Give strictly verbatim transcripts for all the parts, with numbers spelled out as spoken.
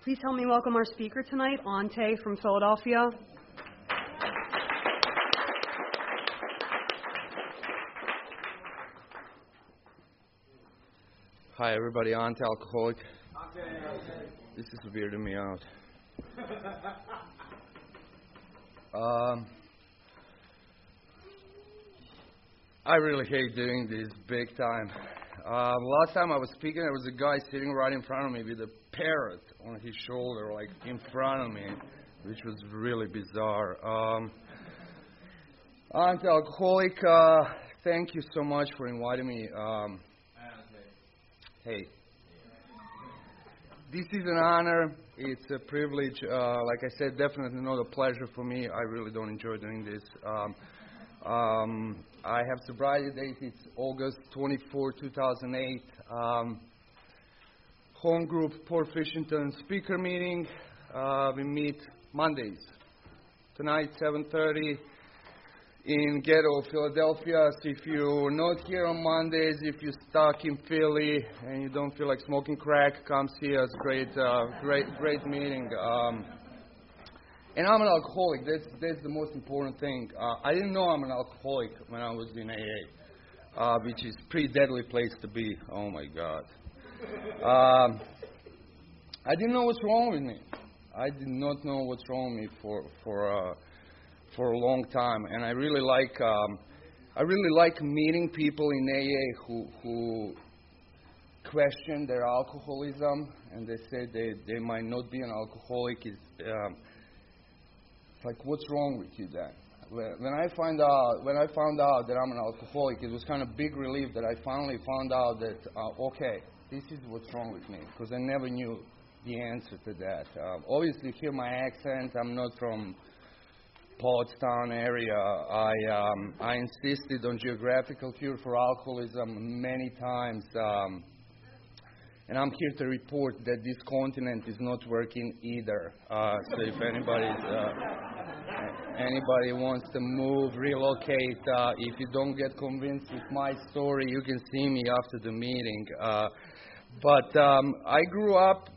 Please help me welcome our speaker tonight, Ante from Philadelphia. Hi everybody, Ante Alcoholic. This is weirding me out. um, I really hate doing this big time. Um, last time I was speaking, there was a guy sitting right in front of me with a parrot on his shoulder, like in front of me, which was really bizarre. Um, Ante Alcoholic, uh, thank you so much for inviting me. Um, Hey, this is an honor. It's a privilege. Uh, like I said, definitely not a pleasure for me. I really don't enjoy doing this. Um, um, I have sobriety date. It's August twenty-fourth, two thousand eight. Um, home group, Port Fishington speaker meeting. Uh, we meet Mondays. Tonight, seven thirty. In Ghetto, Philadelphia. So if you're not here on Mondays, if you're stuck in Philly and you don't feel like smoking crack, come see us. Great, uh, great, great meeting. Um, and I'm an alcoholic. That's that's the most important thing. Uh, I didn't know I'm an alcoholic when I was in A A, uh, which is a pretty deadly place to be. Oh my God. Um, I didn't know what's wrong with me. I did not know what's wrong with me for for. Uh, for a long time, and I really like um, I really like meeting people in A A who who question their alcoholism, and they say they, they might not be an alcoholic. It's, um, it's like, what's wrong with you then? When I find out when I found out that I'm an alcoholic, it was kind of big relief that I finally found out that uh, okay, this is what's wrong with me, because I never knew the answer to that. Uh, obviously, hear my accent. I'm not from Pottstown area. I um, I insisted on geographical cure for alcoholism many times, um, and I'm here to report that this continent is not working either. Uh, so if anybody's, uh, anybody wants to move, relocate, uh, if you don't get convinced with my story, you can see me after the meeting. Uh, but um, I grew up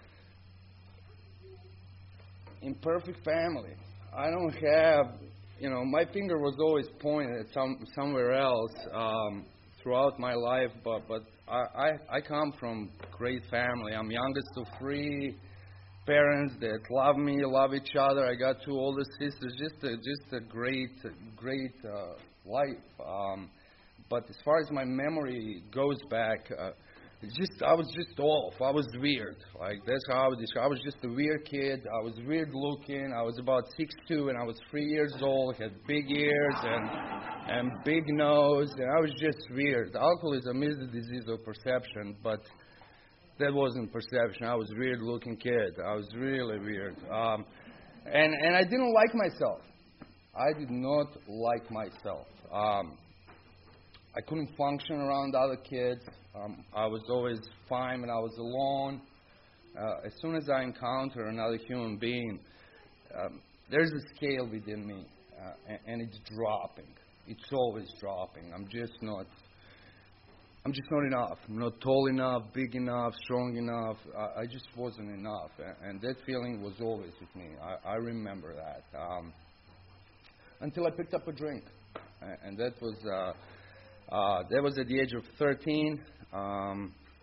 in perfect family. I don't have, you know, my finger was always pointed at some somewhere else um, throughout my life, but but I, I I come from great family. I'm youngest of three parents that love me, love each other. I got two older sisters. Just a just a great great uh, life. Um, but as far as my memory goes back. Uh, It's just, I was just off. I was weird. Like, that's how I would describe. I was just a weird kid. I was weird looking. I was about six foot two, and I was three years old. Had big ears and and big nose, and I was just weird. Alcoholism is the disease of perception, but that wasn't perception. I was a weird looking kid. I was really weird. Um, and, and I didn't like myself. I did not like myself. Um, I couldn't function around other kids. Um, I was always fine when I was alone. Uh, as soon as I encounter another human being, um, there's a scale within me, uh, and, and it's dropping. It's always dropping. I'm just not. I'm just not enough. I'm not tall enough, big enough, strong enough. I, I just wasn't enough, and, and that feeling was always with me. I, I remember that um, until I picked up a drink, and, and that was. Uh, Uh, that was at the age of thirteen. Um,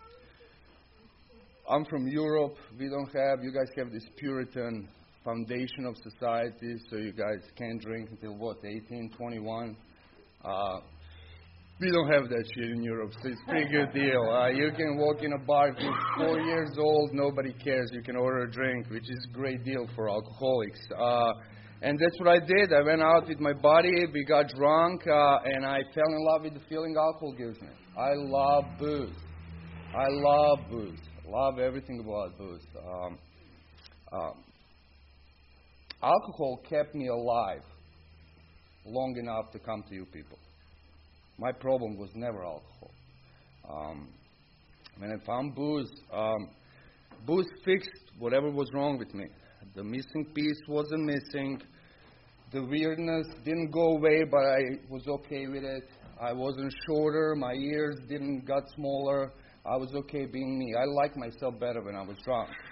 I'm from Europe. We don't have, you guys have this Puritan foundation of society, so you guys can't drink until what, eighteen, twenty-one? Uh, we don't have that shit in Europe, so it's a pretty good deal. Uh, you can walk in a bar, if you're four years old, nobody cares. You can order a drink, which is a great deal for alcoholics. Uh, And that's what I did. I went out with my buddy, we got drunk, uh, and I fell in love with the feeling alcohol gives me. I love booze. I love booze. Love everything about booze. Um, um, alcohol kept me alive long enough to come to you people. My problem was never alcohol. Um, when I found booze, um, booze fixed whatever was wrong with me. The missing piece wasn't missing. The weirdness didn't go away, but I was okay with it. I wasn't shorter. My ears didn't got smaller. I was okay being me. I liked myself better when I was drunk.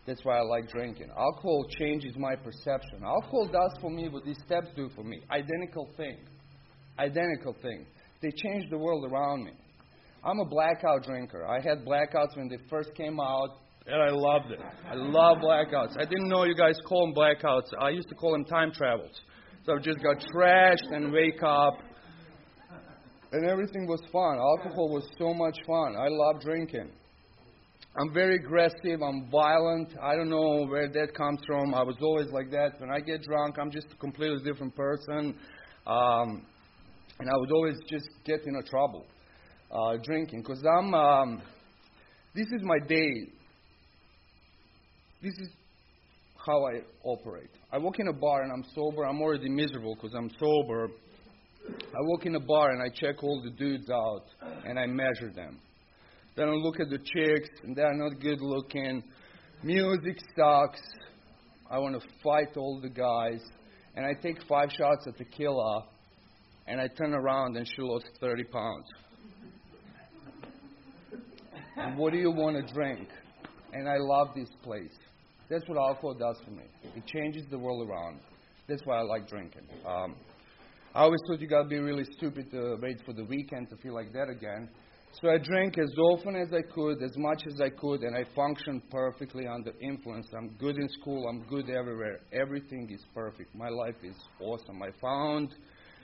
That's why I like drinking. Alcohol changes my perception. Alcohol does for me what these steps do for me. Identical thing. Identical thing. They change the world around me. I'm a blackout drinker. I had blackouts when they first came out, and I loved it. I love blackouts. I didn't know you guys call them blackouts. I used to call them time travels. So I just got trashed and wake up, and everything was fun. Alcohol was so much fun. I love drinking. I'm very aggressive. I'm violent. I don't know where that comes from. I was always like that. When I get drunk, I'm just a completely different person. Um, and I would always just get into trouble uh, drinking. Because I'm, um, this is my day. This is how I operate. I walk in a bar and I'm sober. I'm already miserable because I'm sober. I walk in a bar and I check all the dudes out and I measure them. Then I look at the chicks, and they're not good looking. Music sucks. I want to fight all the guys. And I take five shots of tequila, and I turn around, and she lost thirty pounds. And what do you want to drink? And I love this place. That's what alcohol does for me. It changes the world around. That's why I like drinking. Um, I always thought you got to be really stupid to wait for the weekend to feel like that again. So I drank as often as I could, as much as I could, and I functioned perfectly under influence. I'm good in school. I'm good everywhere. Everything is perfect. My life is awesome. I found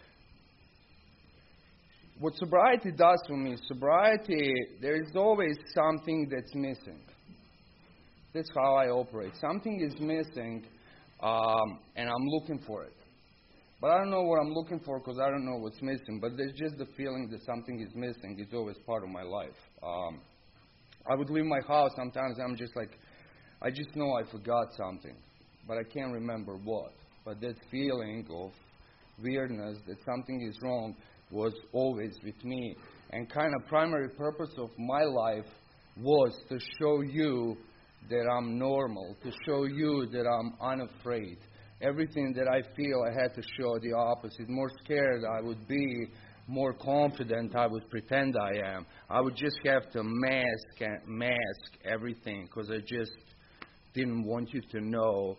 what sobriety does for me. Sobriety, there is always something that's missing. That's how I operate. Something is missing, um, and I'm looking for it. But I don't know what I'm looking for because I don't know what's missing. But there's just the feeling that something is missing. It's always part of my life. Um, I would leave my house. Sometimes I'm just like, I just know I forgot something. But I can't remember what. But that feeling of weirdness, that something is wrong, was always with me. And kind of primary purpose of my life was to show you that I'm normal. To show you that I'm unafraid. Everything that I feel, I had to show the opposite. More scared I would be, more confident I would pretend I am. I would just have to mask and mask everything because I just didn't want you to know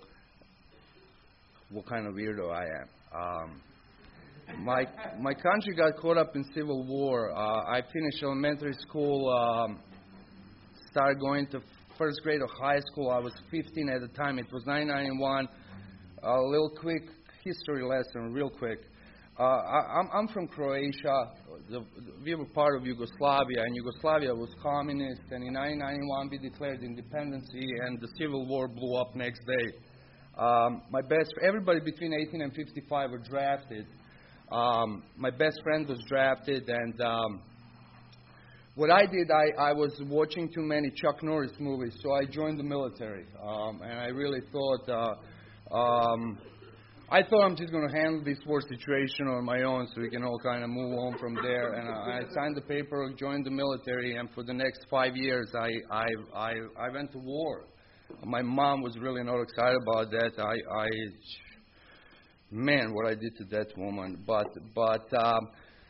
what kind of weirdo I am. Um, my my country got caught up in civil war. Uh, I finished elementary school, um, started going to first grade of high school. I was fifteen at the time. It was nineteen ninety-one. A little quick history lesson, real quick. Uh, I, I'm, I'm from Croatia. The, the, we were part of Yugoslavia, and Yugoslavia was communist. And in nineteen ninety-one, we declared independence, and the civil war blew up next day. Um, my best, everybody between eighteen and fifty-five were drafted. Um, my best friend was drafted, and um, what I did, I, I was watching too many Chuck Norris movies, so I joined the military, um, and I really thought. Uh, Um, I thought I'm just going to handle this war situation on my own so we can all kind of move on from there. And I, I signed the paper, joined the military, and for the next five years I, I, I, I went to war. My mom was really not excited about that. I, I man, what I did to that woman. But, but um,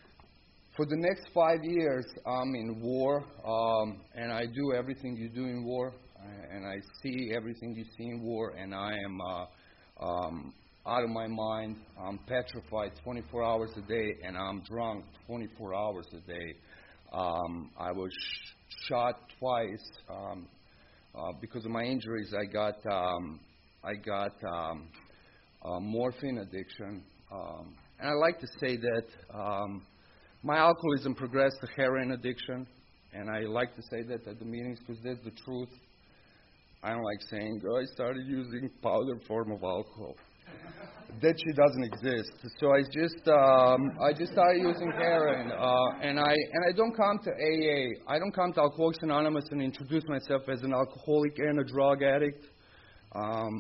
for the next five years I'm in war, um, and I do everything you do in war, and I see everything you see in war, and I am... Uh, Um, out of my mind. I'm petrified twenty-four hours a day, and I'm drunk twenty-four hours a day. Um, I was sh- shot twice um, uh, because of my injuries. I got um, I got um, uh, morphine addiction, um, and I like to say that um, my alcoholism progressed to heroin addiction, and I like to say that at the meetings because that's the truth. I don't like saying, oh, I started using powder form of alcohol. That shit doesn't exist. So I just um, I just started using heroin, uh, and I and I don't come to A A. I don't come to Alcoholics Anonymous and introduce myself as an alcoholic and a drug addict, um,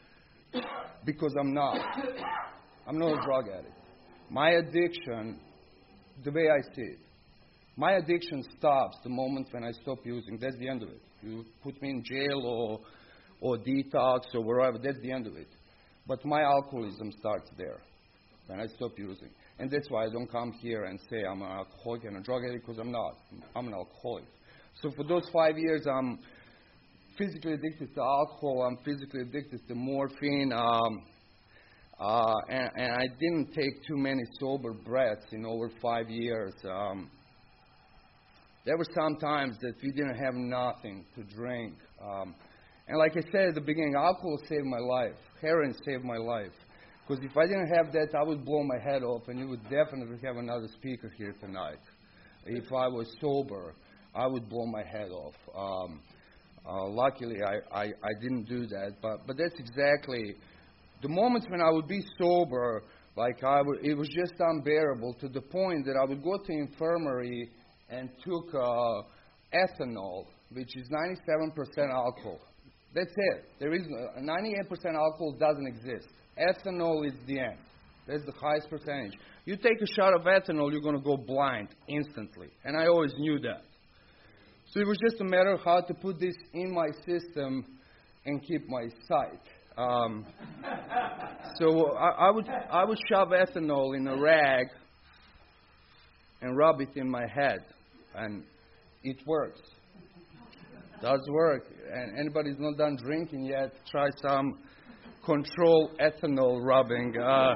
because I'm not. I'm not a drug addict. My addiction, the way I see it, my addiction stops the moment when I stop using. That's the end of it. You put me in jail or or detox or wherever, that's the end of it. But my alcoholism starts there, when I stop using. And that's why I don't come here and say I'm an alcoholic and a drug addict, because I'm not. I'm an alcoholic. So for those five years, I'm physically addicted to alcohol. I'm physically addicted to morphine. Um, uh, and, and I didn't take too many sober breaths in over five years. Um, there were some times that we didn't have nothing to drink. Um, and like I said at the beginning, alcohol saved my life. Heroin saved my life. Because if I didn't have that, I would blow my head off, and you would definitely have another speaker here tonight. If I was sober, I would blow my head off. Um, uh, luckily, I, I, I didn't do that. But, but that's exactly the moments when I would be sober, like I would, it was just unbearable to the point that I would go to infirmary and took uh, ethanol, which is ninety-seven percent alcohol. That's it. There is no, ninety-eight percent alcohol doesn't exist. Ethanol is the end. That's the highest percentage. You take a shot of ethanol, you're going to go blind instantly. And I always knew that. So it was just a matter of how to put this in my system and keep my sight. Um, so I, I would I would shove ethanol in a rag and rub it in my head, and it works. Does work. And anybody's not done drinking yet, try some control ethanol rubbing. Uh,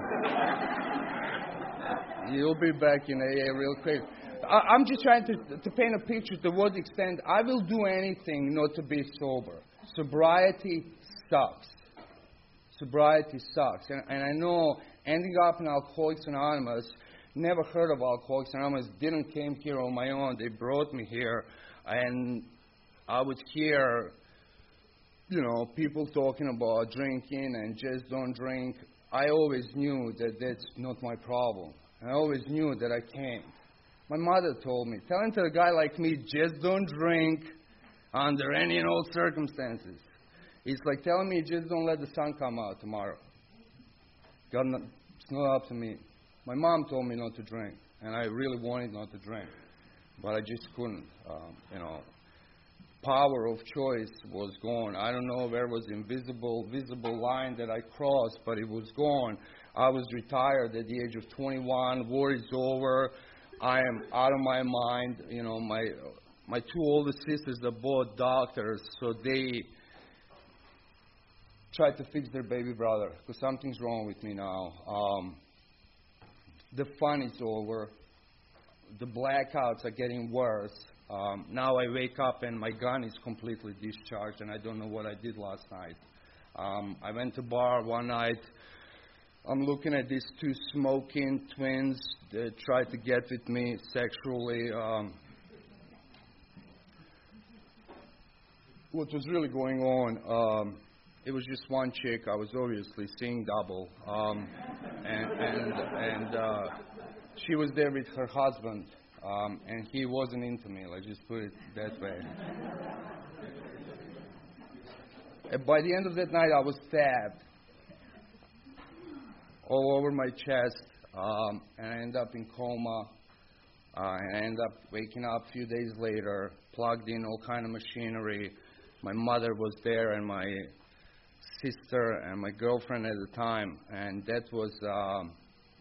you'll be back in A A real quick. I, I'm just trying to, to paint a picture to what extent I will do anything not to be sober. Sobriety sucks. Sobriety sucks. And, and I know ending up in Alcoholics Anonymous, never heard of Alcoholics Anonymous, didn't came here on my own. They brought me here. And I would hear, you know, people talking about drinking and just don't drink. I always knew that that's not my problem. I always knew that I can't. My mother told me, telling to a guy like me, just don't drink under any and all circumstances. It's like telling me, just don't let the sun come out tomorrow. God, it's not up to me. My mom told me not to drink, and I really wanted not to drink, but I just couldn't. Um, you know, power of choice was gone. I don't know where was the invisible, visible line that I crossed, but it was gone. I was retired at the age of twenty-one. War is over. I am out of my mind. You know, my my two older sisters are both doctors, so they tried to fix their baby brother because something's wrong with me now. Um, the fun is over. The blackouts are getting worse. Um, now I wake up and my gun is completely discharged and I don't know what I did last night. Um, I went to bar one night. I'm looking at these two smoking twins that tried to get with me sexually. Um, what was really going on, um, it was just one chick. I was obviously seeing double. Um, and and, and uh, she was there with her husband. Um, and he wasn't into me, let's just put it that way. And by the end of that night, I was stabbed all over my chest, um, and I ended up in coma. Uh, and I ended up waking up a few days later, plugged in all kind of machinery. My mother was there, and my sister, and my girlfriend at the time, and that was... Um,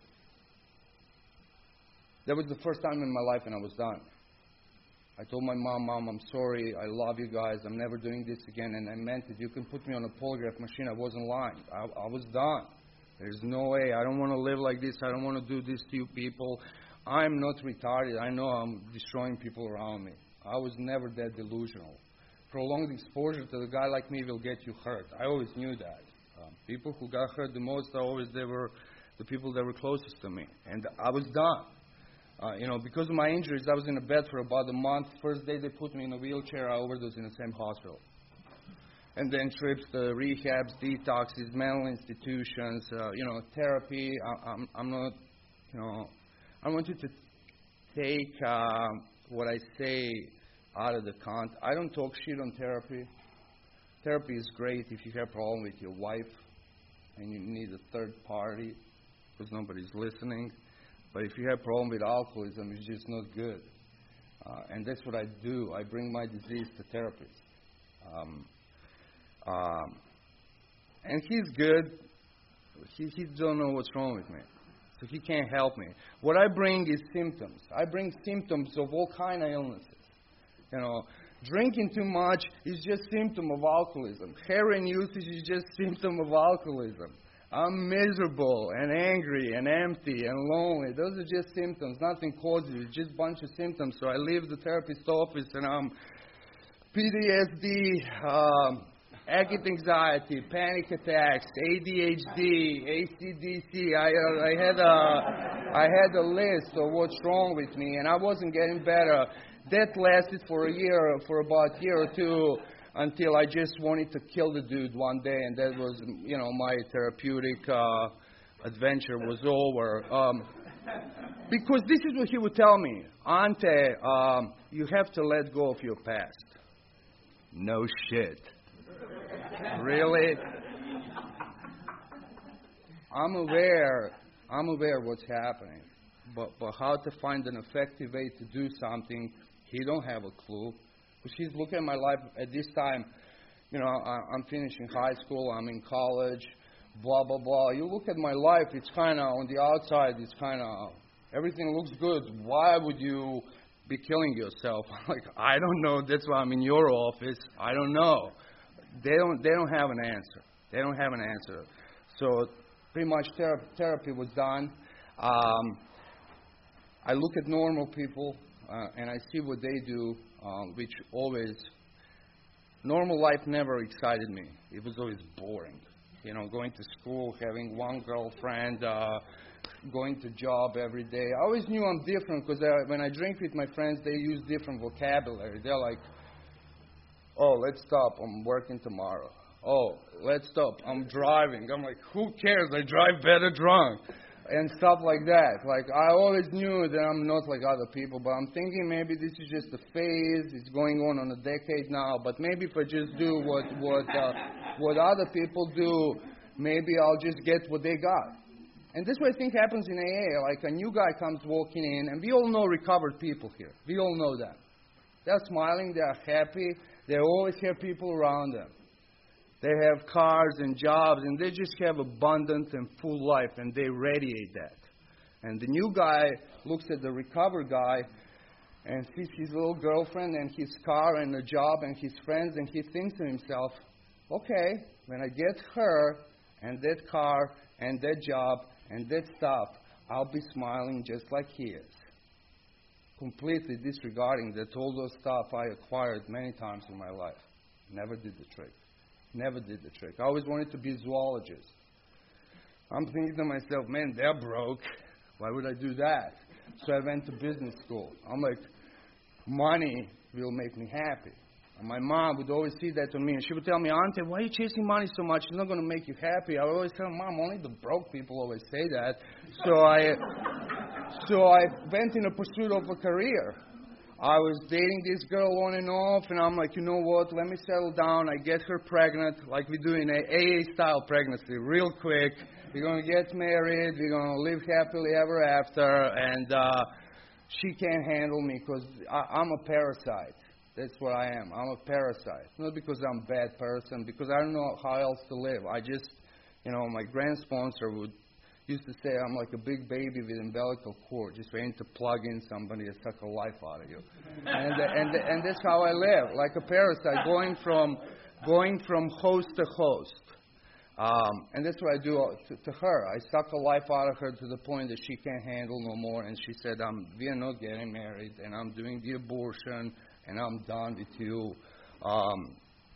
That was the first time in my life when I was done. I told my mom, Mom, I'm sorry. I love you guys. I'm never doing this again. And I meant it. You can put me on a polygraph machine. I wasn't lying. I, I was done. There's no way. I don't want to live like this. I don't want to do this to you people. I'm not retarded. I know I'm destroying people around me. I was never that delusional. Prolonged exposure to a guy like me will get you hurt. I always knew that. Um, people who got hurt the most are always they were the people that were closest to me. And I was done. Uh, you know, because of my injuries, I was in a bed for about a month. First day they put me in a wheelchair, I overdosed in the same hospital. And then trips to rehabs, detoxes, mental institutions, uh, you know, therapy. I, I'm, I'm not, you know, I want you to take uh, what I say out of the count. I don't talk shit on therapy. Therapy is great if you have a problem with your wife and you need a third party because nobody's listening. But if you have a problem with alcoholism, it's just not good. Uh, and that's what I do. I bring my disease to therapists. Um, um, and he's good. He, he don't know what's wrong with me. So he can't help me. What I bring is symptoms. I bring symptoms of all kind of illnesses. You know, Drinking too much is just symptom of alcoholism. Heroin usage is just symptom of alcoholism. I'm miserable and angry and empty and lonely. Those are just symptoms. Nothing causes it. It's just a bunch of symptoms. So I leave the therapist's office and I'm P T S D, um, acute anxiety, panic attacks, A D H D, A C D C. I, uh, I had a, I had a list of what's wrong with me, and I wasn't getting better. That lasted for a year, for about a year or two, until I just wanted to kill the dude one day, and that was, you know, my therapeutic uh, adventure was over. Um, because this is what he would tell me, Ante, um, you have to let go of your past. No shit. Really? I'm aware, I'm aware what's happening, but, but how to find an effective way to do something, he don't have a clue. Because he's looking at my life at this time, you know, I, I'm finishing high school, I'm in college, blah, blah, blah. You look at my life, it's kind of, on the outside, it's kind of, everything looks good. Why would you be killing yourself? Like, I don't know. That's why I'm in your office. I don't know. They don't. They don't have an answer. They don't have an answer. So pretty much thera- therapy was done. Um, I look at normal people uh, and I see what they do, um, which always normal life never excited me. It was always boring. You know, going to school, having one girlfriend. Uh, going to job every day. I always knew I'm different because when I drink with my friends, they use different vocabulary. They're like, oh, let's stop, I'm working tomorrow. Oh, let's stop, I'm driving. I'm like, who cares? I drive better drunk. And stuff like that. Like, I always knew that I'm not like other people, but I'm thinking maybe this is just a phase. It's going on on a decade now, but maybe if I just do what, what, uh, what other people do, maybe I'll just get what they got. And this is what I think happens in A A. Like a new guy comes walking in, and we all know recovered people here. We all know that. They're smiling, they're happy, they always have people around them. They have cars and jobs, and they just have abundant and full life, and they radiate that. And the new guy looks at the recovered guy and sees his little girlfriend and his car and a job and his friends, and he thinks to himself, okay, when I get her and that car and that job and that stuff, I'll be smiling just like he is. Completely disregarding that all those stuff I acquired many times in my life. Never did the trick. Never did the trick. I always wanted to be a zoologist. I'm thinking to myself, man, they're broke. Why would I do that? So I went to business school. I'm like, money will make me happy. And my mom would always see that on me, and she would tell me, Ante, why are you chasing money so much? It's not going to make you happy. I would always tell her, Mom, only the broke people always say that. So I, so I went in a pursuit of a career. I was dating this girl on and off, and I'm like, you know what, let me settle down. I get her pregnant, like we do in a A A-style pregnancy, real quick. We're going to get married. We're going to live happily ever after, and uh, she can't handle me because I'm a parasite. That's what I am. I'm a parasite. Not because I'm a bad person, because I don't know how else to live. I just, you know, my grand sponsor would used to say I'm like a big baby with umbilical cord, just waiting to plug in somebody and suck a life out of you. and and and that's how I live, like a parasite, going from going from host to host. Um, and that's what I do to, to her. I suck a life out of her to the point that she can't handle no more. And she said, "I'm we are not getting married, and I'm doing the abortion, and I'm done with you." Um,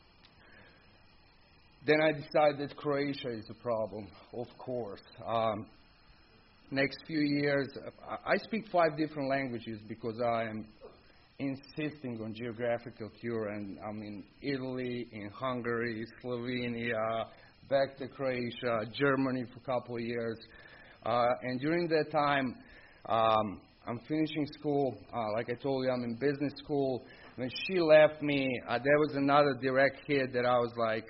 Then I decided that Croatia is a problem, of course. Um, next few years, I speak five different languages because I am insisting on geographical cure, and I'm in Italy, in Hungary, Slovenia, back to Croatia, Germany for a couple of years. Uh, and during that time, um, I'm finishing school. Uh, like I told you, I'm in business school. When she left me, uh, there was another direct hit that I was like,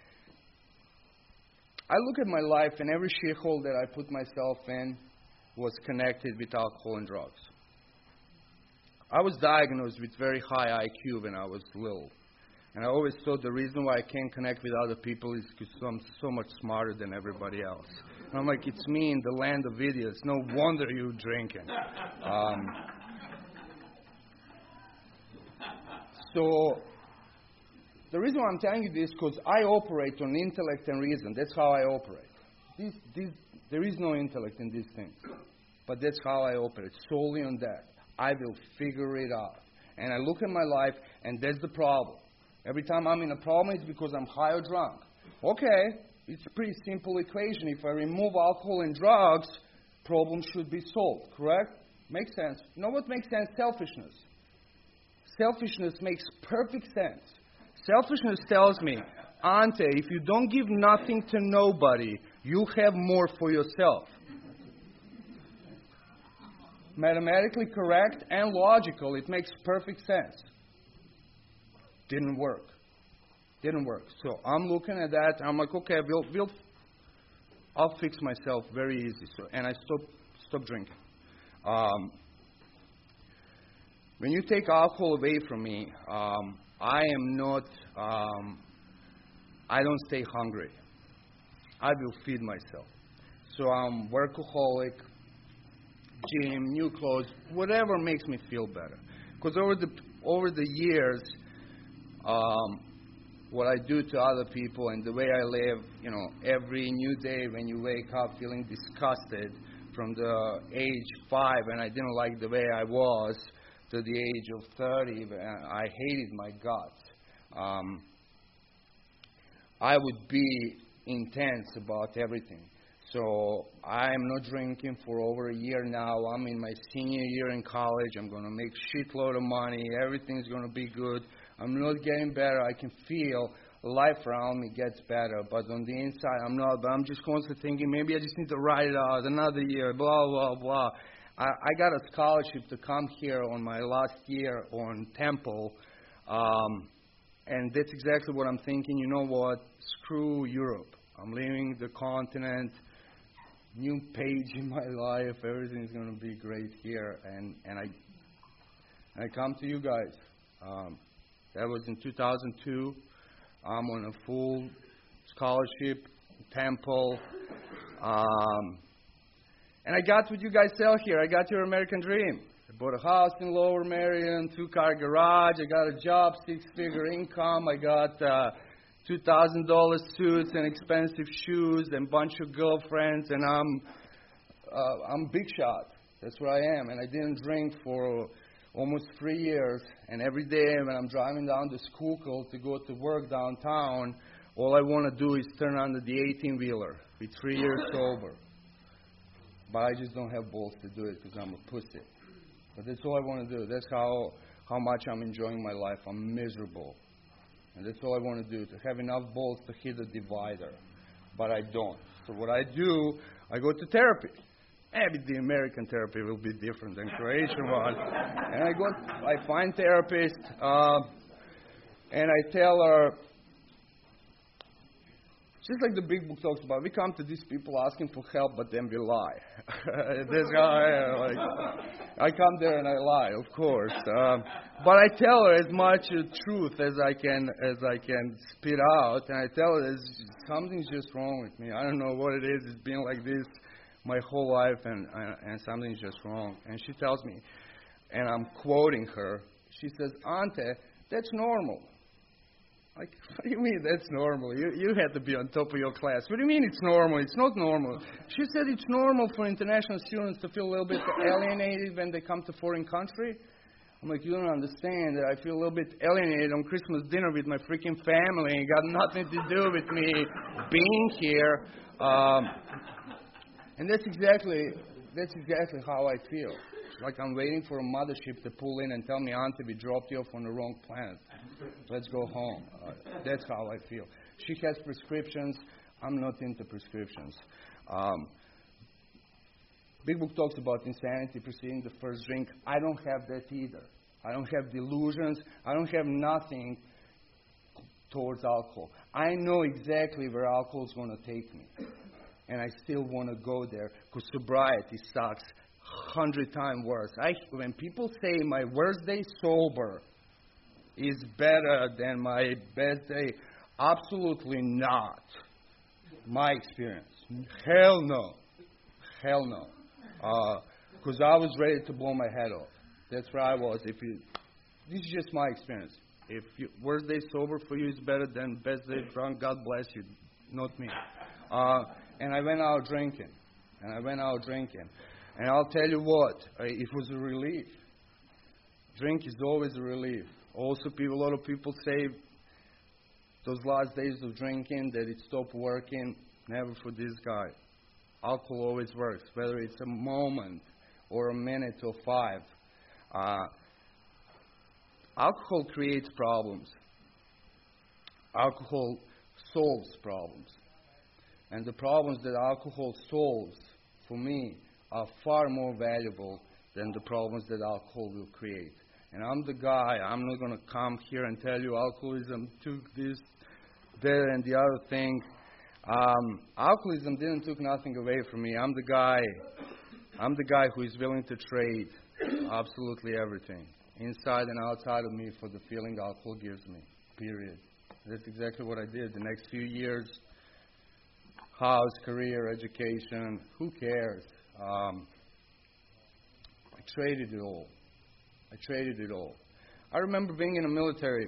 I look at my life, and every shithole that I put myself in was connected with alcohol and drugs. I was diagnosed with very high I Q when I was little. And I always thought the reason why I can't connect with other people is because I'm so much smarter than everybody else. And I'm like, it's me in the land of idiots. No wonder you're drinking. Um, So the reason why I'm telling you this, because I operate on intellect and reason. That's how I operate. This, this, there is no intellect in these things. But that's how I operate, solely on that. I will figure it out. And I look at my life, and that's the problem. Every time I'm in a problem, it's because I'm high or drunk. Okay, it's a pretty simple equation. If I remove alcohol and drugs, problem should be solved, correct? Makes sense. You know what makes sense? Selfishness. Selfishness makes perfect sense. Selfishness tells me, Ante, if you don't give nothing to nobody, you have more for yourself. Mathematically correct and logical, it makes perfect sense. Didn't work. Didn't work. So I'm looking at that, and I'm like, okay, we'll, we'll, I'll fix myself very easy. So, and I stop, stop drinking. Um, when you take alcohol away from me, um, I am not, um, I don't stay hungry. I will feed myself. So I'm workaholic, gym, new clothes, whatever makes me feel better. Because over the over the years, um, what I do to other people and the way I live, you know, every new day when you wake up feeling disgusted from the age five, and I didn't like the way I was, to the age of thirty, I hated my guts. Um, I would be intense about everything. So I'm not drinking for over a year now. I'm in my senior year in college. I'm going to make shitload of money. Everything's going to be good. I'm not getting better. I can feel life around me gets better. But on the inside, I'm not. But I'm just constantly thinking, maybe I just need to ride it out another year, blah, blah, blah. I, I got a scholarship to come here on my last year on Temple. Um, and that's exactly what I'm thinking. You know what? Screw Europe. I'm leaving the continent. New page in my life. Everything's going to be great here. And, and I and I come to you guys. Um, that was in two thousand two. I'm on a full scholarship, Temple. Um, and I got what you guys sell here. I got your American dream. I bought a house in Lower Merion, two-car garage. I got a job, six-figure income. I got uh, two thousand dollars suits and expensive shoes and a bunch of girlfriends. And I'm, uh, I'm big shot. That's what I am. And I didn't drink for almost three years. And every day when I'm driving down the Schuylkill to go to work downtown, all I want to do is turn on the eighteen-wheeler. Be three years sober. But I just don't have balls to do it because I'm a pussy. But that's all I want to do. That's how, how much I'm enjoying my life. I'm miserable. And that's all I want to do, to have enough balls to hit the divider. But I don't. So what I do, I go to therapy. Maybe the American therapy will be different than Croatian one. And I go, I find therapist, uh, and I tell her, just like the big book talks about, we come to these people asking for help, but then we lie. That's how I, like, I come there and I lie, of course. Um, but I tell her as much uh, truth as I can as I can spit out, and I tell her something's just wrong with me. I don't know what it is. It's been like this my whole life, and and something's just wrong. And she tells me, and I'm quoting her. She says, "Ante, that's normal." Like, what do you mean that's normal? You you had to be on top of your class. What do you mean it's normal? It's not normal. She said it's normal for international students to feel a little bit alienated when they come to foreign country. I'm like, you don't understand that I feel a little bit alienated on Christmas dinner with my freaking family. It got nothing to do with me being here. Um, and that's exactly that's exactly how I feel. It's like I'm waiting for a mothership to pull in and tell me, Ante, we dropped you off on the wrong planet. Let's go home. Uh, that's how I feel. She has prescriptions. I'm not into prescriptions. Um, Big Book talks about insanity preceding the first drink. I don't have that either. I don't have delusions. I don't have nothing towards alcohol. I know exactly where alcohol is going to take me. And I still want to go there because sobriety sucks a hundred times worse. I, when people say my worst day sober is better than my best day, absolutely not. My experience. Hell no. Hell no. Because uh, I was ready to blow my head off. That's where I was. If you, this is just my experience. If you, worst day sober for you is better than best day drunk, God bless you, not me. Uh, and I went out drinking, and I went out drinking. And I'll tell you what, uh, it was a relief. Drink is always a relief. Also, people, a lot of people say those last days of drinking that it stopped working. Never for this guy. Alcohol always works, whether it's a moment or a minute or five. Uh, alcohol creates problems. Alcohol solves problems. And the problems that alcohol solves, for me, are far more valuable than the problems that alcohol will create. And I'm the guy, I'm not going to come here and tell you alcoholism took this, that, and the other thing. Um, alcoholism didn't took nothing away from me. I'm the guy, I'm the guy who is willing to trade absolutely everything, inside and outside of me, for the feeling alcohol gives me, period. That's exactly what I did. The next few years, house, career, education, who cares? Um, I traded it all. I traded it all. I remember being in the military.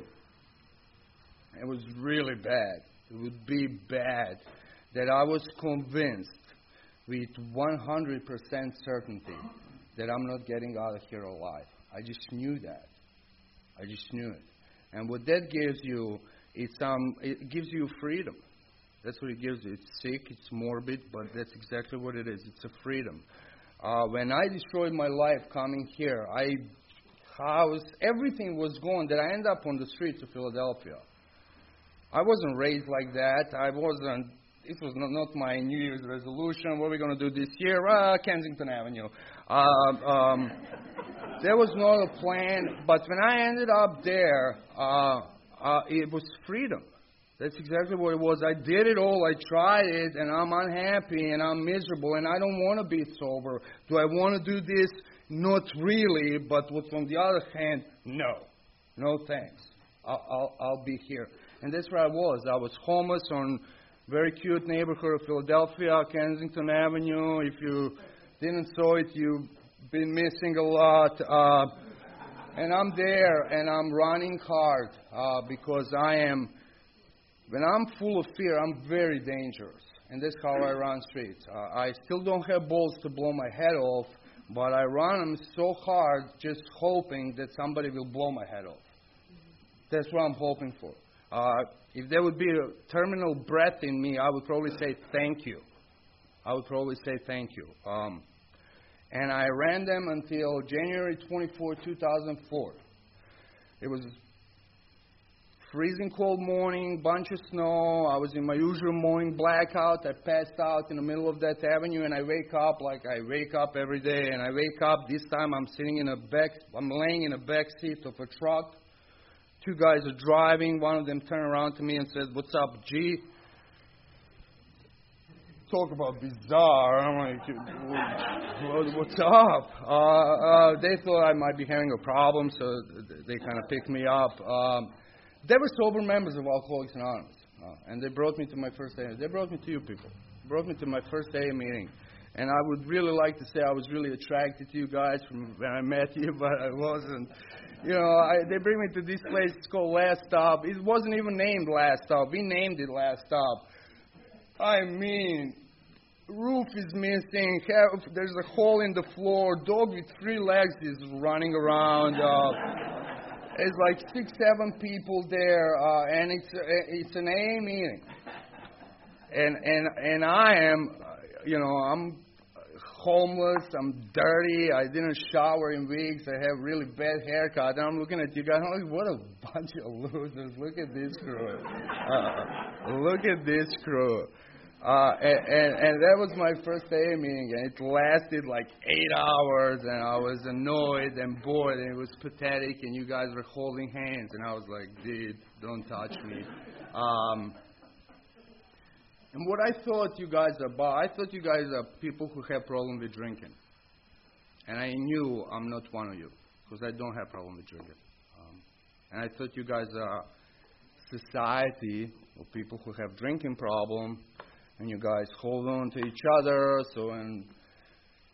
It was really bad. It would be bad that I was convinced with one hundred percent certainty that I'm not getting out of here alive. I just knew that. I just knew it. And what that gives you, it's, um, it gives you freedom. That's what it gives you. It's sick, it's morbid, but that's exactly what it is. It's a freedom. Uh, when I destroyed my life coming here, I, I was, everything was gone that I ended up on the streets of Philadelphia. I wasn't raised like that. I wasn't, this was not, not my New Year's resolution. What are we going to do this year? Uh, Kensington Avenue. Uh, um, there was not a plan. But when I ended up there, uh, uh, it was freedom. That's exactly what it was. I did it all. I tried it, and I'm unhappy, and I'm miserable, and I don't want to be sober. Do I want to do this? Not really. But what's on the other hand, no. No thanks. I'll, I'll, I'll be here. And that's where I was. I was homeless on very cute neighborhood of Philadelphia, Kensington Avenue. If you didn't saw it, you've been missing a lot. Uh, and I'm there, and I'm running hard uh, because I am, when I'm full of fear, I'm very dangerous. And that's how I run streets. Uh, I still don't have balls to blow my head off, but I run them so hard just hoping that somebody will blow my head off. That's what I'm hoping for. Uh, if there would be a terminal breath in me, I would probably say thank you. I would probably say thank you. Um, and I ran them until January twenty-fourth, two thousand four. It was freezing cold morning, bunch of snow. I was in my usual morning blackout. I passed out in the middle of that avenue, and I wake up like I wake up every day. And I wake up, this time I'm sitting in a back, I'm laying in a back seat of a truck. Two guys are driving. One of them turned around to me and said, "What's up, G?" Talk about bizarre. I'm like, "What's up?" Uh, uh, they thought I might be having a problem, so they kind of picked me up. Um, they were sober members of Alcoholics Anonymous, uh, and they brought me to my first day. They brought me to you people. Brought me to my first day meeting. And I would really like to say I was really attracted to you guys from when I met you, but I wasn't. You know, I, they bring me to this place. It's called Last Stop. It wasn't even named Last Stop. We named it Last Stop. I mean, roof is missing. Have, there's a hole in the floor. Dog with three legs is running around. Uh, it's like six, seven people there, uh, and it's it's an A A meeting. And and and I am, you know, I'm homeless, I'm dirty, I didn't shower in weeks, I have really bad haircut, and I'm looking at you guys, I'm like, what a bunch of losers, look at this crew, uh, look at this crew, uh, and, and, and that was my first A A meeting, and it lasted like eight hours, and I was annoyed and bored, and it was pathetic, and you guys were holding hands, and I was like, dude, don't touch me. Um, And what I thought you guys are about, I thought you guys are people who have problem with drinking. And I knew I'm not one of you, because I don't have problem with drinking. Um, and I thought you guys are society of people who have drinking problem, and you guys hold on to each other, so when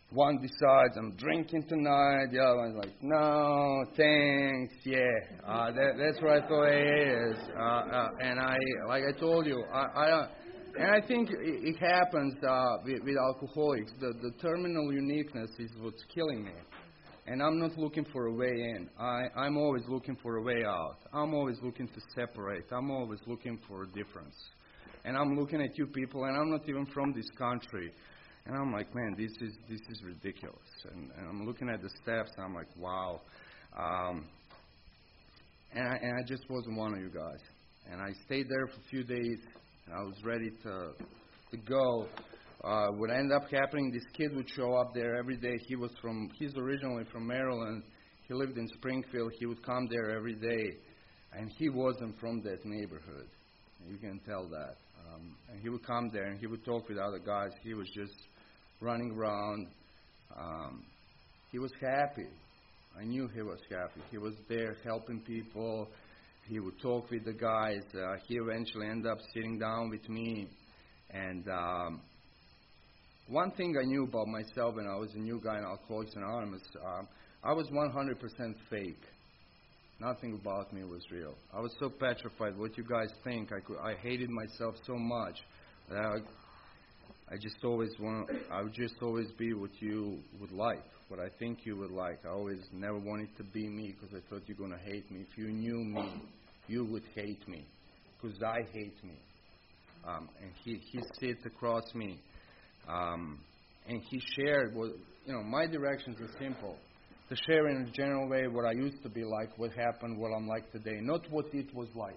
one decides I'm drinking tonight. The other one's like, no, thanks, yeah. Uh, that, that's what I thought A A is. Uh, uh, and I, like I told you, I, I and I think it, it happens uh, with, with alcoholics. The, the terminal uniqueness is what's killing me. And I'm not looking for a way in. I, I'm always looking for a way out. I'm always looking to separate. I'm always looking for a difference. And I'm looking at you people, and I'm not even from this country. And I'm like, man, this is this is ridiculous. And, and I'm looking at the steps, and I'm like, wow. Um, and, I, and I just wasn't one of you guys. And I stayed there for a few days, and I was ready to to go. Uh, what ended up happening, this kid would show up there every day. He was from, he's originally from Maryland. He lived in Springfield. He would come there every day, and he wasn't from that neighborhood. You can tell that. Um, and he would come there, and he would talk with other guys. He was just running around. Um, he was happy. I knew he was happy. He was there helping people. He would talk with the guys. Uh, he eventually ended up sitting down with me, and um, one thing I knew about myself when I was a new guy in Alcoholics Anonymous, um, I was one hundred percent fake. Nothing about me was real. I was so petrified. What you guys think? I, could, I hated myself so much that I, I just always want. I would just always be what you would like, what I think you would like. I always never wanted to be me because I thought you're gonna hate me. If you knew me, you would hate me because I hate me. Um, and he he sits across me. Um, and he shared, what, you know, my directions are simple. To share in a general way what I used to be like, what happened, what I'm like today. Not what it was like.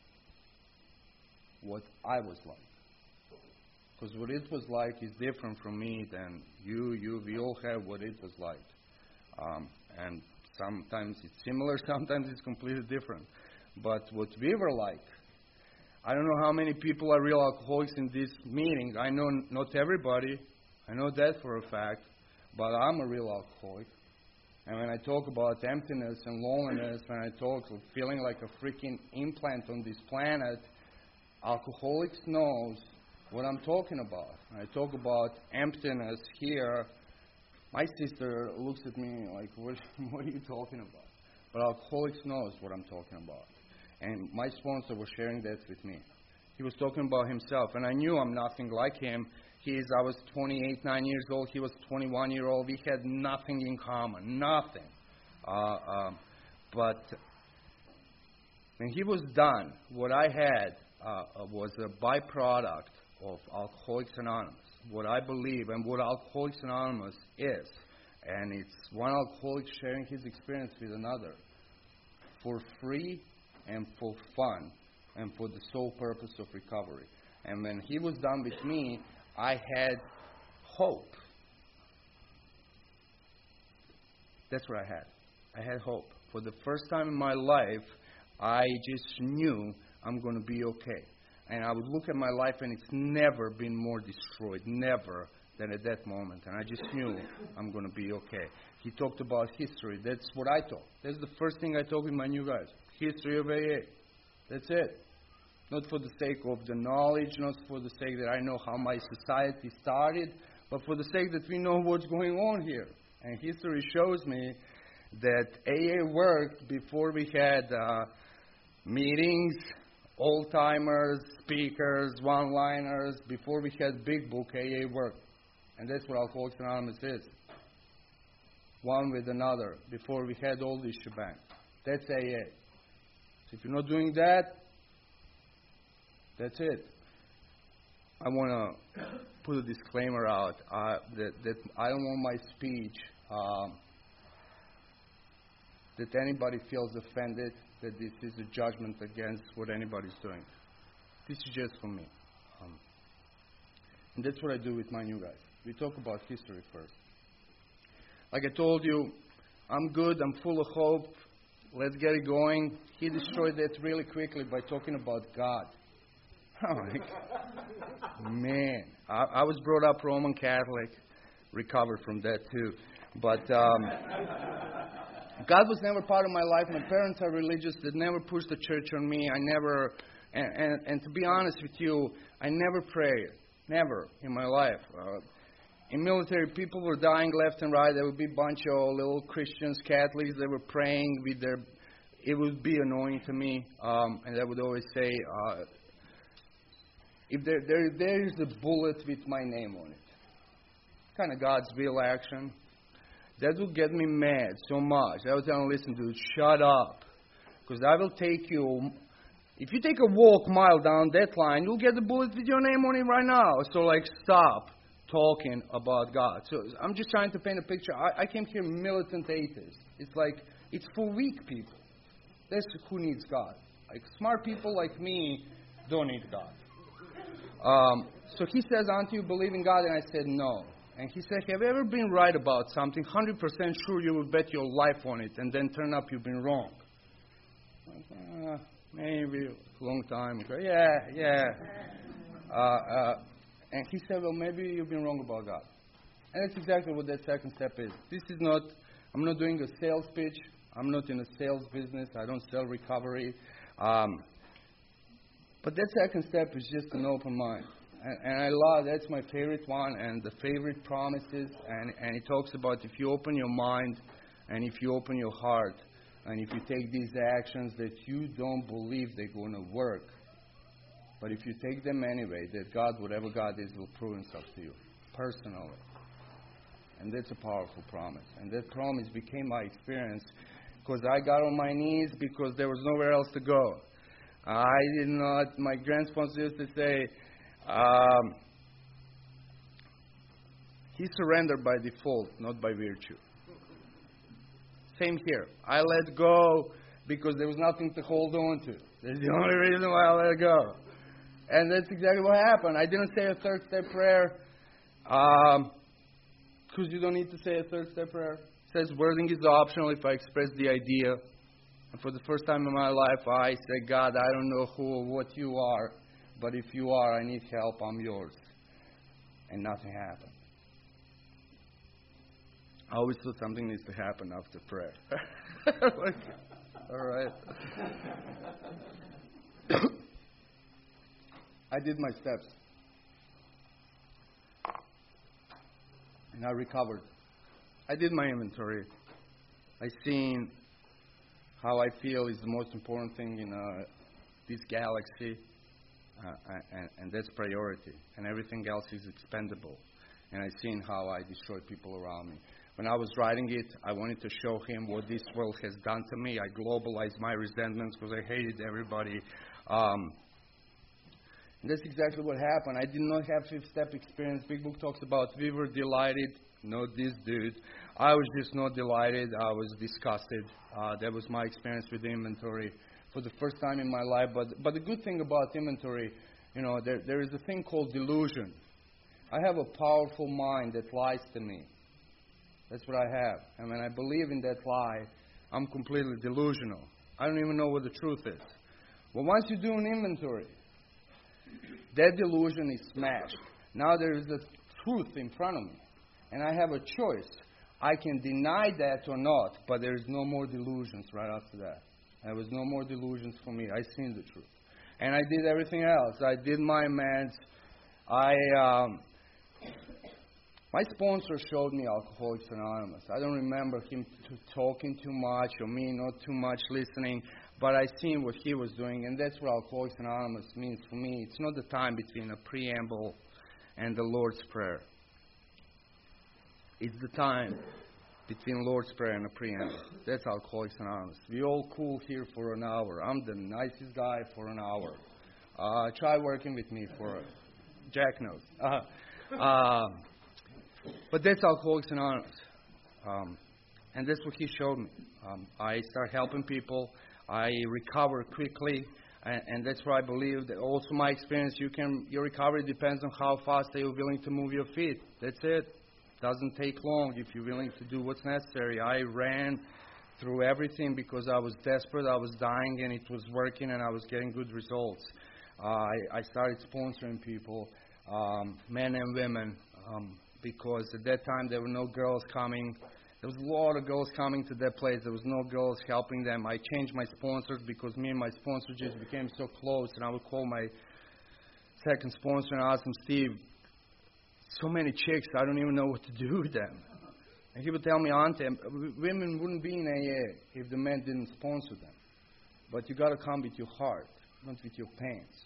What I was like. Because what it was like is different from me than you, you, we all have what it was like. Um, and sometimes it's similar, sometimes it's completely different. But what we were like, I don't know how many people are real alcoholics in this meeting. I know not everybody. I know that for a fact. But I'm a real alcoholic. And when I talk about emptiness and loneliness, when I talk of feeling like a freaking implant on this planet, alcoholics knows what I'm talking about. When I talk about emptiness here, my sister looks at me like, what, what are you talking about? But alcoholics knows what I'm talking about. And my sponsor was sharing that with me. He was talking about himself, and I knew I'm nothing like him. He is, I was twenty-eight, nine years old. He was twenty-one year old. We had nothing in common, nothing. Uh, um, but when he was done, what I had uh, was a byproduct of Alcoholics Anonymous, what I believe and what Alcoholics Anonymous is. And it's one alcoholic sharing his experience with another for free and for fun, and for the sole purpose of recovery. And when he was done with me, I had hope. That's what I had. I had hope. For the first time in my life, I just knew I'm going to be okay. And I would look at my life, and it's never been more destroyed, never, than at that moment. And I just knew I'm going to be okay. He talked about history. That's what I talk. That's the first thing I talk with my new guys. History of A A. That's it. Not for the sake of the knowledge, not for the sake that I know how my society started, but for the sake that we know what's going on here. And history shows me that A A worked before we had uh, meetings, old-timers, speakers, one-liners. Before we had Big Book, A A worked. And that's what Alcoholics Anonymous is. One with another, before we had all this shebang. That's A A. So if you're not doing that, that's it. I want to put a disclaimer out uh, that, that I don't want my speech um, that anybody feels offended, that this is a judgment against what anybody's doing. This is just for me. Um, and that's what I do with my new guys. We talk about history first. Like I told you, I'm good, I'm full of hope. Let's get it going. He destroyed that really quickly by talking about God. Like, man, I, I was brought up Roman Catholic, recovered from that too. But um, God was never part of my life. My parents are religious. They never pushed the church on me. I never, and, and, and to be honest with you, I never prayed, never in my life. Uh, In military, people were dying left and right. There would be a bunch of little Christians, Catholics. They were praying with their. It would be annoying to me, um, and they would always say, uh, "If there, there, there is a bullet with my name on it, kind of God's will action." That would get me mad so much. I would tell them, "Listen, dude, shut up, because I will take you. If you take a walk mile down that line, you'll get a bullet with your name on it right now. So, like, stop talking about God." So I'm just trying to paint a picture. I, I came here militant atheist. It's like, it's for weak people. That's who needs God. Like, smart people like me don't need God. Um, so he says, "Aren't you believe in God?" And I said, "No." And he said, "Have you ever been right about something, one hundred percent sure you would bet your life on it, and then turn up you've been wrong?" I said, uh, maybe a long time ago. Yeah, yeah. Uh, uh, And he said, "Well, maybe you've been wrong about God." And that's exactly what that second step is. This is not, I'm not doing a sales pitch. I'm not in a sales business. I don't sell recovery. Um, but that second step is just an open mind. And, and I love, that's my favorite one, and the favorite promises. And, and it talks about if you open your mind and if you open your heart and if you take these actions that you don't believe they're going to work, but if you take them anyway, that God, whatever God is, will prove himself to you personally. And that's a powerful promise. And that promise became my experience because I got on my knees because there was nowhere else to go. I did not, my grandsponsor used to say, um, he surrendered by default, not by virtue. Same here. I let go because there was nothing to hold on to. That's the only reason why I let go. And that's exactly what happened. I didn't say a third step prayer um, because you don't need to say a third step prayer. It says wording is optional if I express the idea. And for the first time in my life, I said, "God, I don't know who or what you are, but if you are, I need help. I'm yours." And nothing happened. I always thought something needs to happen after prayer. Like, all right. I did my steps. And I recovered. I did my inventory. I seen how I feel is the most important thing in uh, this galaxy. Uh, and, and that's priority. And everything else is expendable. And I seen how I destroy people around me. When I was writing it, I wanted to show him what this world has done to me. I globalized my resentments because I hated everybody. Um, And that's exactly what happened. I did not have fifth-step experience. Big Book talks about we were delighted, not this dude. I was just not delighted. I was disgusted. Uh, that was my experience with the inventory for the first time in my life. But but the good thing about inventory, you know, there there is a thing called delusion. I have a powerful mind that lies to me. That's what I have. And when I believe in that lie, I'm completely delusional. I don't even know what the truth is. Well, once you do an inventory, that delusion is smashed. Now there is a truth in front of me. And I have a choice. I can deny that or not, but there is no more delusions right after that. There was no more delusions for me. I seen the truth. And I did everything else. I did my amends. I, um, my sponsor showed me Alcoholics Anonymous. I don't remember him t- talking too much or me not too much listening. But I seen what he was doing, and that's what Alcoholics Anonymous means for me. It's not the time between a preamble and the Lord's Prayer. It's the time between Lord's Prayer and a preamble. That's Alcoholics Anonymous. We all cool here for an hour. I'm the nicest guy for an hour. Uh, try working with me for a Jack knows. Uh, uh, but that's Alcoholics Anonymous. Um, and that's what he showed me. Um, I start helping people. I recover quickly, and, and that's why I believe that also my experience, you can your recovery depends on how fast are you willing to move your feet. That's it. Doesn't take long if you're willing to do what's necessary. I ran through everything because I was desperate, I was dying, and it was working, and I was getting good results. Uh, I, I started sponsoring people, um, men and women, um, because at that time there were no girls coming. There was a lot of girls coming to that place. There was no girls helping them. I changed my sponsors because me and my sponsor just became so close. And I would call my second sponsor and ask him, "Steve, so many chicks, I don't even know what to do with them. And he would tell me, Ante, women wouldn't be in A A if the men didn't sponsor them. But you got to come with your heart, not with your pants.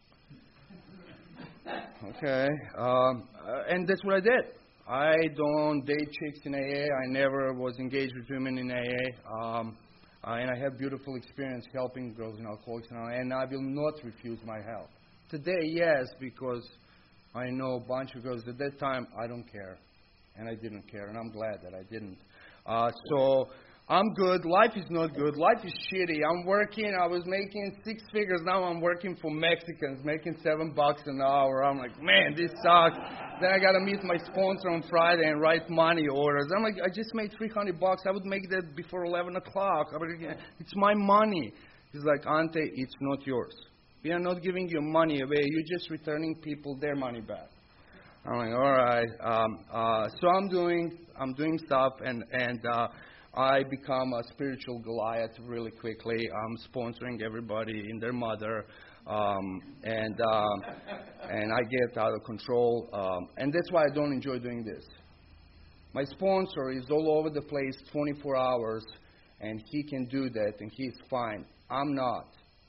Okay, um, uh, and that's what I did. I don't date chicks in A A. I never was engaged with women in A A. Um, uh, and I have beautiful experience helping girls in Alcoholics Anonymous, and I will not refuse my help. Today, yes, because I know a bunch of girls. At that time, I don't care, and I didn't care, and I'm glad that I didn't. Uh, so I'm good. Life is not good. Life is shitty. I'm working. I was making six figures. Now I'm working for Mexicans, making seven bucks an hour. I'm like, man, this sucks. Then I got to meet my sponsor on Friday and write money orders. I'm like, I just made three hundred bucks. I would make that before eleven o'clock. I'm like, it's my money. He's like, Ante, it's not yours. We are not giving your money away. You're just returning people their money back. I'm like, all right. Um, uh, so I'm doing, I'm doing stuff, and and uh, I become a spiritual Goliath really quickly. I'm sponsoring everybody in their mother, um, and um, and I get out of control. Um, and that's why I don't enjoy doing this. My sponsor is all over the place, twenty-four hours, and he can do that, and he's fine. I'm not.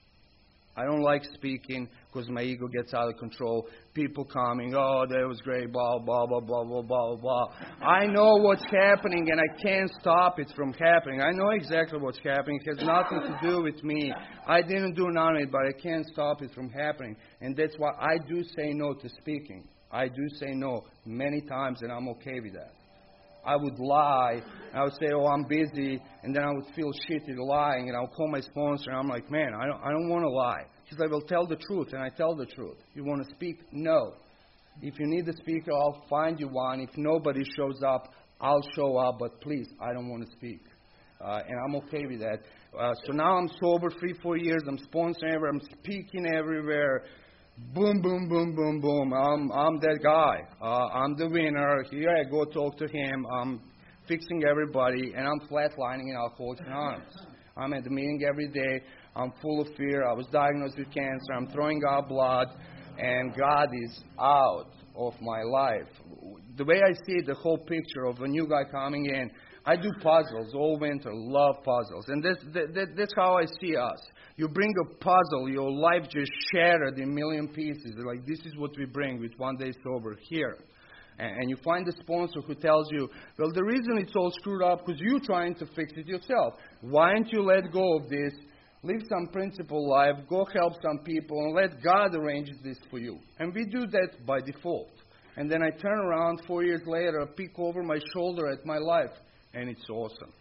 I don't like speaking because my ego gets out of control. People coming, oh, that was great, blah, blah, blah, blah, blah, blah, blah. I know what's happening, and I can't stop it from happening. I know exactly what's happening. It has nothing to do with me. I didn't do none of it, but I can't stop it from happening. And that's why I do say no to speaking. I do say no many times, and I'm okay with that. I would lie, and I would say, oh, I'm busy, and then I would feel shitty lying, and I'll call my sponsor, and I'm like, man, I don't, I don't want to lie. He's like, well, tell the truth, and I tell the truth. You want to speak? No. If you need a speaker, I'll find you one. If nobody shows up, I'll show up, but please, I don't want to speak. Uh, and I'm okay with that. Uh, so now I'm sober three, four years. I'm sponsoring everywhere. I'm speaking everywhere. Boom, boom, boom, boom, boom. I'm I'm that guy. Uh, I'm the winner. Here I go talk to him. I'm fixing everybody, and I'm flatlining in Alcoholics Anonymous. I'm at the meeting every day. I'm full of fear. I was diagnosed with cancer. I'm throwing out blood, and God is out of my life. The way I see it, the whole picture of a new guy coming in, I do puzzles all winter, love puzzles. And that's, that, that, that's how I see us. You bring a puzzle, your life just shattered in a million pieces. Like, this is what we bring with One Day Sober here. And, and you find a sponsor who tells you, well, the reason it's all screwed up because you're trying to fix it yourself. Why don't you let go of this, live some principled life, go help some people, and let God arrange this for you. And we do that by default. And then I turn around four years later, peek over my shoulder at my life, and it's awesome.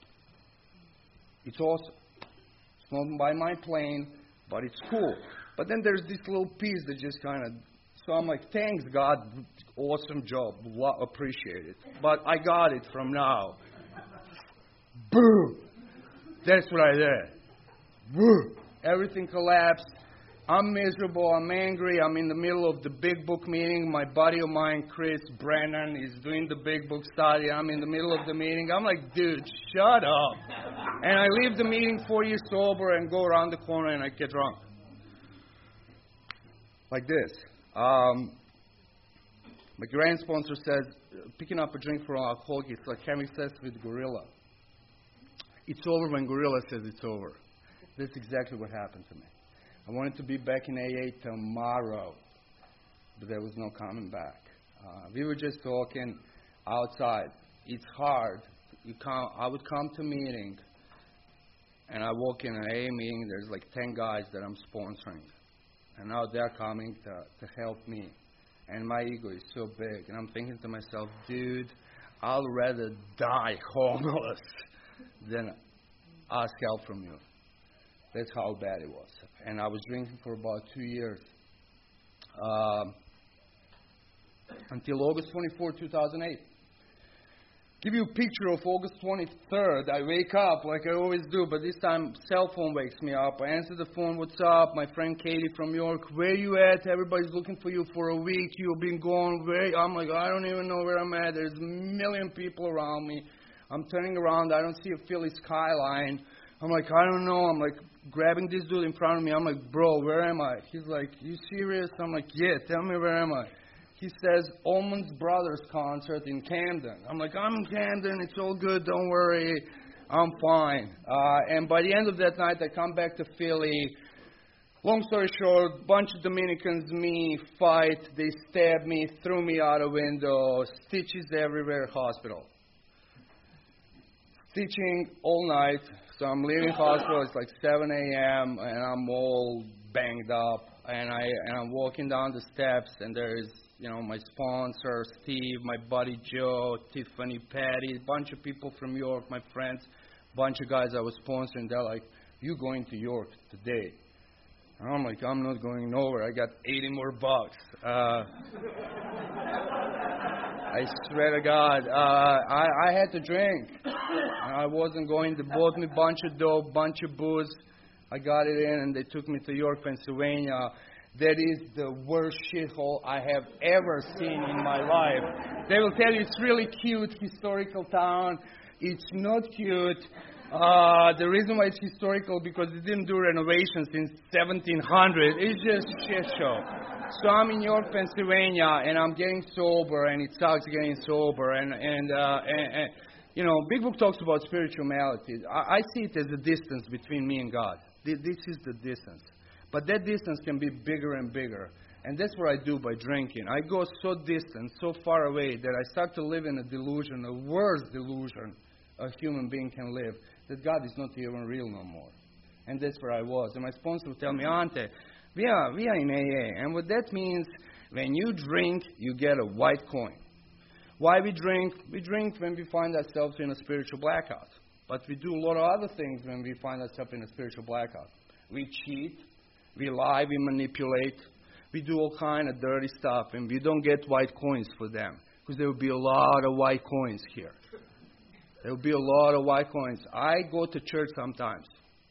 It's awesome. It's not by my plane, but it's cool. But then there's this little piece that just kind of, so I'm like, thanks God, awesome job, appreciate it. But I got it from now. Boom! That's what I did. Boom! Everything collapsed. I'm miserable, I'm angry, I'm in the middle of the big book meeting. My buddy of mine, Chris Brennan, is doing the big book study. I'm in the middle of the meeting. I'm like, dude, shut up. And I leave the meeting four years sober and go around the corner and I get drunk. Like this. Um, my grand sponsor said, picking up a drink for an alcoholic is like having sex with gorilla. It's over when gorilla says it's over. That's exactly what happened to me. I wanted to be back in A A tomorrow, but there was no coming back. Uh, we were just talking outside. It's hard. You come, I would come to meeting, and I walk in an A A meeting. There's like ten guys that I'm sponsoring, and now they're coming to, to help me. And my ego is so big, and I'm thinking to myself, dude, I'll rather die homeless than ask help from you. That's how bad it was. And I was drinking for about two years. Um, until August twenty-fourth, two thousand eight. Give you a picture of August twenty-third. I wake up like I always do, but this time cell phone wakes me up. I answer the phone, what's up? My friend Katie from York, where you at? Everybody's looking for you for a week. You've been gone. Where? I'm like, I don't even know where I'm at. There's a million people around me. I'm turning around. I don't see a Philly skyline. I'm like, I don't know. I'm like grabbing this dude in front of me. I'm like, bro, where am I? He's like, you serious? I'm like, yeah, tell me where am I? He says, Allman Brothers concert in Camden. I'm like, I'm in Camden. It's all good. Don't worry. I'm fine. Uh, and by the end of that night, I come back to Philly. Long story short, bunch of Dominicans, me, fight. They stab me, threw me out a window, stitches everywhere, hospital. Stitching all night. So I'm leaving hospital. It's like seven a.m. and I'm all banged up. And, I, and I'm walking down the steps, and there's, you know, my sponsor, Steve, my buddy Joe, Tiffany, Patty, a bunch of people from York, my friends, bunch of guys I was sponsoring. They're like, you going to York today? And I'm like, I'm not going nowhere. I got eighty more bucks. Uh, I swear to God, uh, I, I had to drink. I wasn't going. They bought me a bunch of dope, bunch of booze. I got it in, and they took me to York, Pennsylvania. That is the worst shithole I have ever seen in my life. They will tell you it's really cute, historical town. It's not cute. Uh, the reason why it's historical because they didn't do renovations since seventeen hundred. It's just a shit show. So I'm in York, Pennsylvania, and I'm getting sober, and it sucks getting sober. And and, uh, and, and you know, Big Book talks about spirituality. I, I see it as the distance between me and God. This is the distance. But that distance can be bigger and bigger. And that's what I do by drinking. I go so distant, so far away, that I start to live in a delusion, a worse delusion a human being can live, that God is not even real no more. And that's where I was. And my sponsor would tell me, Ante, we are, we are in A A. And what that means, when you drink, you get a white coin. Why we drink? We drink when we find ourselves in a spiritual blackout. But we do a lot of other things when we find ourselves in a spiritual blackout. We cheat, we lie, we manipulate, we do all kind of dirty stuff, and we don't get white coins for them, because there will be a lot of white coins here. There will be a lot of white coins. I go to church sometimes,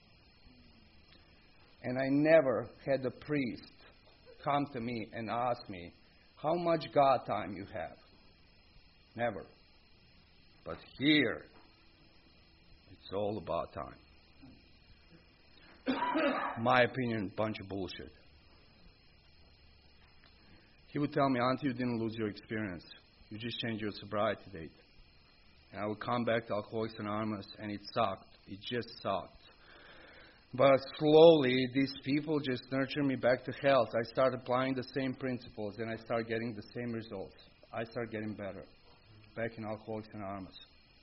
and I never had a priest come to me and ask me, how much God time you have? Never. But here, it's all about time. My opinion, bunch of bullshit. He would tell me, Auntie, you didn't lose your experience. You just changed your sobriety date. And I would come back to Alcoholics Anonymous, and it sucked. It just sucked. But slowly, these people just nurtured me back to health. I started applying the same principles, and I started getting the same results. I started getting better back in Alcoholics Anonymous.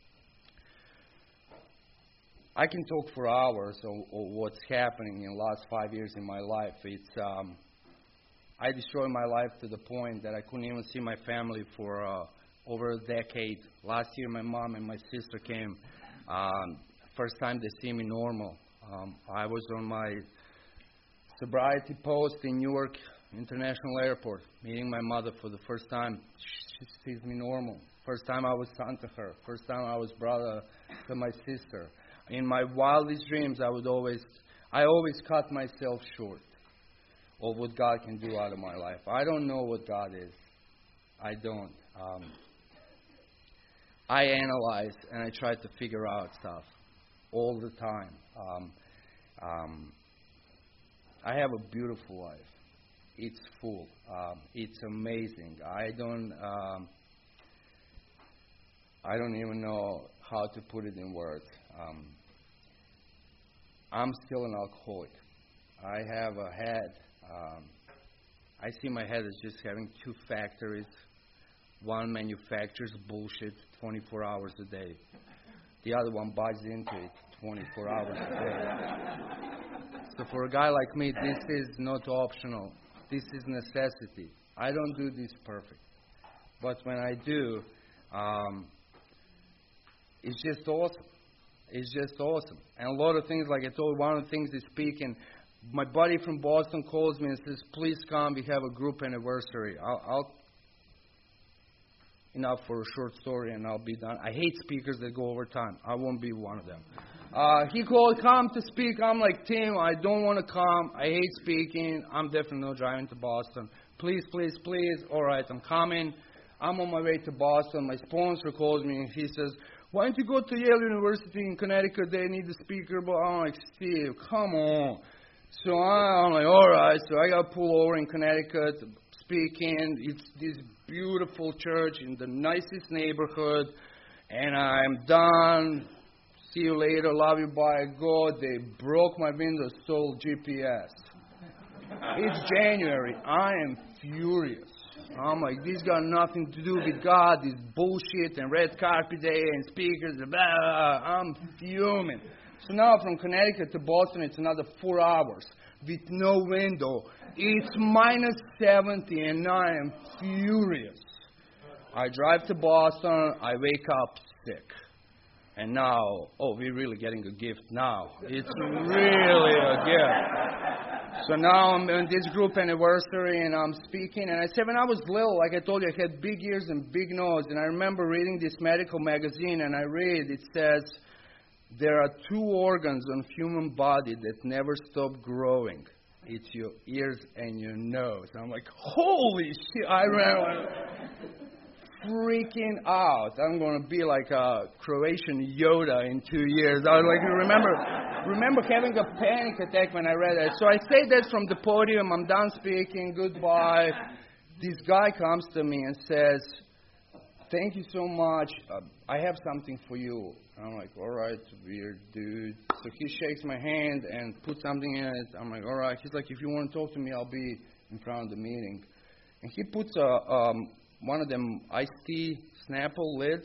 I can talk for hours of, of what's happening in the last five years in my life. It's um, I destroyed my life to the point that I couldn't even see my family for uh, over a decade. Last year, my mom and my sister came. Um, first time they see me normal. Um, I was on my sobriety post in Newark International Airport, meeting my mother for the first time. She sees me normal. First time I was son to her. First time I was brother to my sister. In my wildest dreams, I would always, I always cut myself short of what God can do out of my life. I don't know what God is. I don't. Um, I analyze and I try to figure out stuff all the time. Um, um, I have a beautiful life. It's full. Um, it's amazing. I don't. Um, I don't even know how to put it in words. Um, I'm still an alcoholic. I have a head. Um, I see my head as just having two factories. One manufactures bullshit twenty-four hours a day. The other one buys into it twenty-four hours a day. So for a guy like me, this is not optional. This is necessity. I don't do this perfect. But when I do, um, it's just awesome. It's just awesome. And a lot of things, like I told, one of the things they speak, and my buddy from Boston calls me and says, please come, we have a group anniversary. I'll, I'll enough for a short story and I'll be done. I hate speakers that go over time. I won't be one of them. Uh, he called, come to speak. I'm like, Tim, I don't want to come. I hate speaking. I'm definitely not driving to Boston. Please, please, please. All right, I'm coming. I'm on my way to Boston. My sponsor calls me and he says, why don't you go to Yale University in Connecticut? They need a speaker. But I'm like, Steve, come on. So I'm like, all right. So I got to pull over in Connecticut. speaking. It's this beautiful church in the nicest neighborhood, and I'm done. See you later. Love you. Bye. Go. They broke my window, stole G P S. It's January. I am furious. I'm like, this got nothing to do with God. This bullshit and red carpet day and speakers. Blah, blah, blah. I'm fuming. So now from Connecticut to Boston, it's another four hours with no window. It's minus seventy, and I am furious. I drive to Boston. I wake up sick. And now, oh, we're really getting a gift now. It's really a gift. So now I'm in this group anniversary, and I'm speaking. And I said, when I was little, like I told you, I had big ears and big nose. And I remember reading this medical magazine, and I read, it says, there are two organs on human body that never stop growing. It's your ears and your nose. And I'm like, holy shit. I ran freaking out. I'm going to be like a Croatian Yoda in two years. I was like, remember, remember having a panic attack when I read that. So I say that from the podium. I'm done speaking. Goodbye. This guy comes to me and says, thank you so much. Uh, I have something for you. And I'm like, all right, weird dude. So he shakes my hand and puts something in it. I'm like, all right. He's like, if you want to talk to me, I'll be in front of the meeting. And he puts a um, one of them iced tea Snapple lids,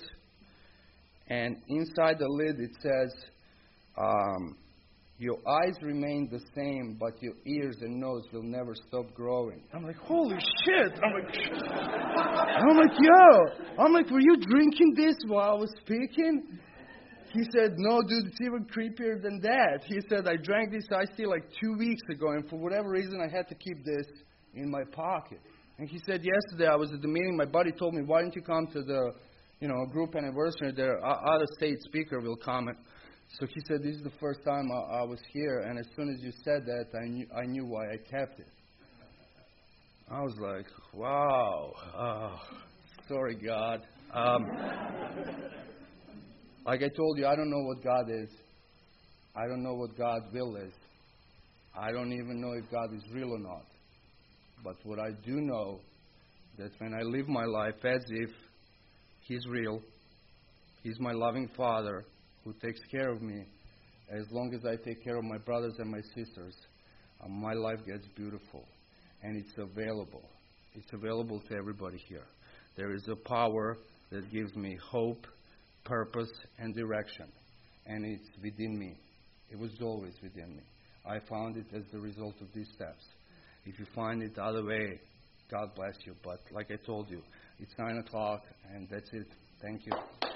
and inside the lid it says, um, your eyes remain the same, but your ears and nose will never stop growing. I'm like, holy shit. I'm like, I'm like, yo. I'm like, were you drinking this while I was speaking? He said, no, dude, it's even creepier than that. He said, I drank this iced tea like two weeks ago, and for whatever reason, I had to keep this in my pocket. And he said, yesterday I was at the meeting, my buddy told me, why don't you come to the, you know, group anniversary? Their out-of-state speaker will come. So he said, this is the first time I, I was here, and as soon as you said that, I knew, I knew why I kept it. I was like, wow. Oh, sorry, God. Um, like I told you, I don't know what God is. I don't know what God's will is. I don't even know if God is real or not. But what I do know, that when I live my life as if He's real, He's my loving Father who takes care of me, as long as I take care of my brothers and my sisters, uh, my life gets beautiful. And it's available. It's available to everybody here. There is a power that gives me hope, purpose, and direction. And it's within me. It was always within me. I found it as the result of these steps. If you find it the other way, God bless you. But like I told you, it's nine o'clock, and that's it. Thank you.